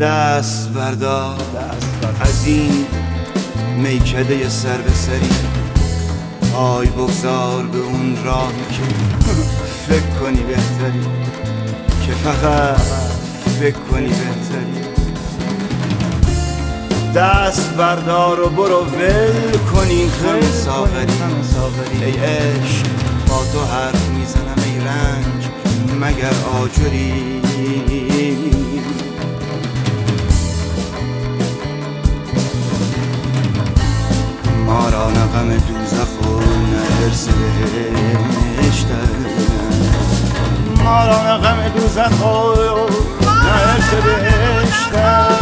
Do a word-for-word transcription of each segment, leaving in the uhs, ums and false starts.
دست بردار از این میکده سر به سری، پای بگذار به اون راهی که فکر کنی بهتری، که فقط فکر کنی بهتری. دست بردار و برو ول کن این خم ساغری. ای عشق با تو حرف میزنم ای رنج مگر آجری. ما را نه غم دوزخ و نه حرص بهشت، ما را نه غم دوزخ و نه حرص بهشت.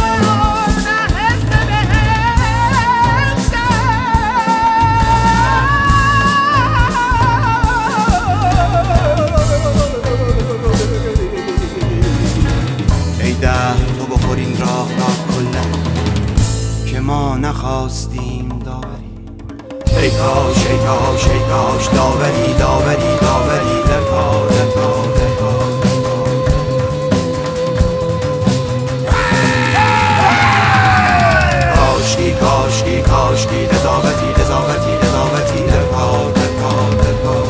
ای دهر تو بخور این راه را کلا که ما نخواستیم داوری. ای کاش ای کاش ای کاش داوری داوری داوری در پا در پا در پا. کاشکی کاشکی کاشکی قضاوتی قضاوتی قضاوتی در پا در پا در پا.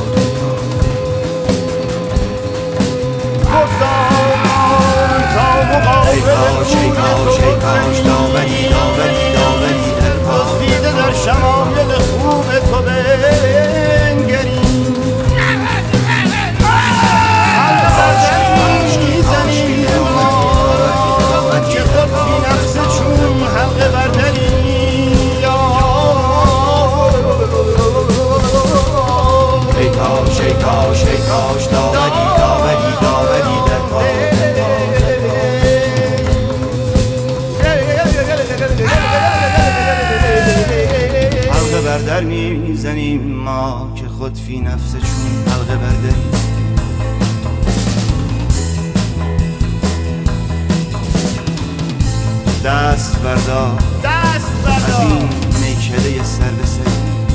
ای کاش ای کاش ای کاش داوری داوری داوری در پا دیده در شمایل خوب تو بنگریم. حلقه میزنیم ما که خود بی نفس چون حلقه برداریم. ای کاش ای کاش ای کاش داوری داوری داوری در پا. حلقه بردر میزنیم ما که خود فی نفس چون حلقه برداریم. دست بردار از این میکده سر به سر،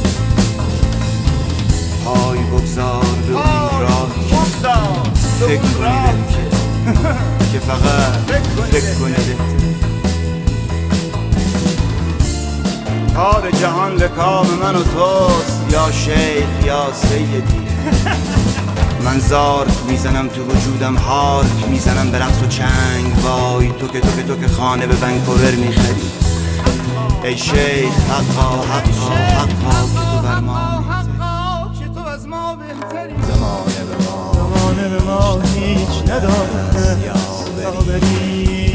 پای بگذار به اون راهی که فکر کنی بهتر، که فقط فکر کنی بهتر. کار جهان به کام من و توست یا شیخ یا سیدی. من زارک میزنم تو وجودم، هارک میزنم به رقص و چنگ. وای تو که تو که تو که خانه به ونکوور میخری. ای شیخ حقا حقا حقا که تو بر ما که تو از ما بهتری. زمانه به ما زمانه به ما هیچ نداره یاوری.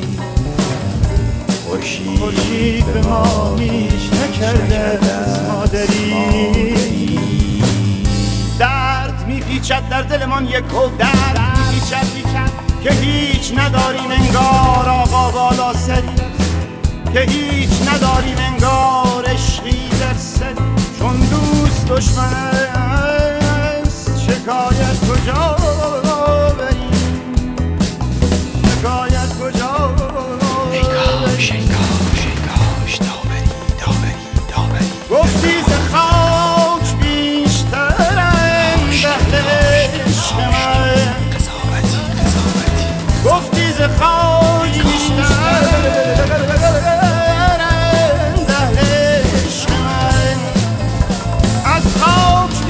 خورشید به ما هیچ نکرده از مادری. درد میپیچد در دلمان یک و درد میپیچد که هیچ نداریم انگار آقا بالا سری. که هیچ نداریم انگار عشقی در سری. چون دوست دشمن است شکایت کجا بریم، شکایت کجا. ای کاش ای کاش ای کاش داوری داوری داوری. گفتی ز خاک بیشترم دهل عشق من. قضاوتی قضاوتی گفتی ز خاک بیشترم دهل عشق من. از خاک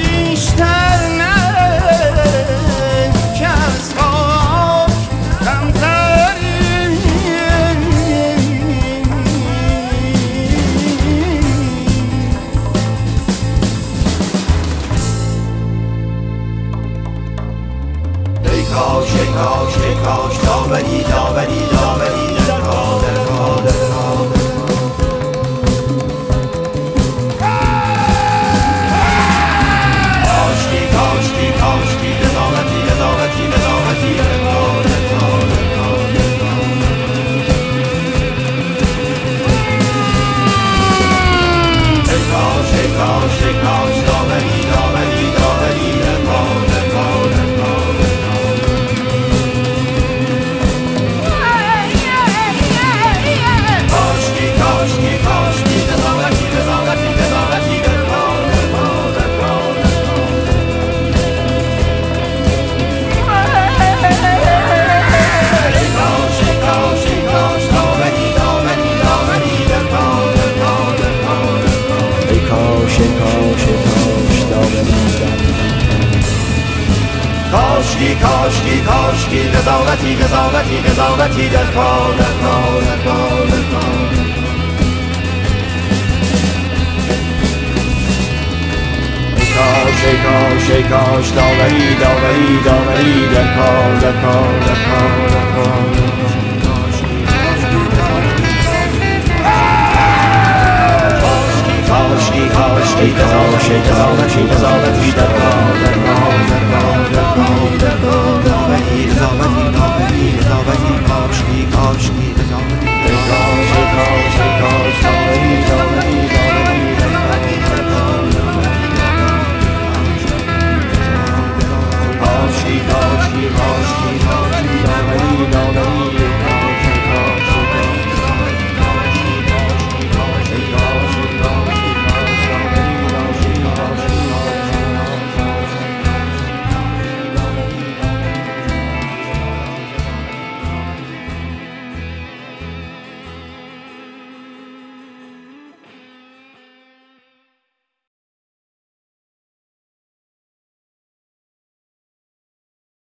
کاشکی کاشکی کاشکی قضاوتی قضاوتی قضاوتی در کار در کار در کار در کار کاش ای کاش ای کاش داوری داوری داوری در کار در کار در کار در کار کاشکی کاشکی قضاوتی قضاوتی قضاوتی در کار در کار